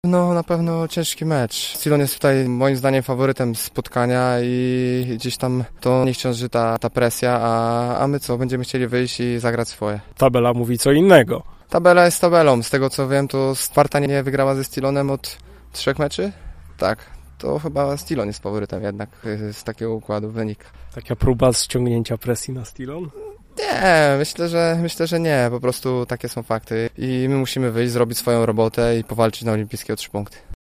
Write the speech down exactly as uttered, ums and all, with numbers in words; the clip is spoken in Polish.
No na pewno ciężki mecz. Stillon jest tutaj moim zdaniem faworytem spotkania i gdzieś tam to niech ciąży ta, ta presja, a, a my co, będziemy chcieli wyjść i zagrać swoje. Tabela mówi co innego. Tabela jest tabelą, z tego co wiem to Sparta nie wygrała ze Stillonem od trzech meczy? Tak, to chyba Stillon jest faworytem jednak z takiego układu wynika. Taka próba ściągnięcia presji na Stillon? Nie, myślę, że myślę, że nie, po prostu takie są fakty i my musimy wyjść, zrobić swoją robotę i powalczyć na olimpijskie o trzy punkty.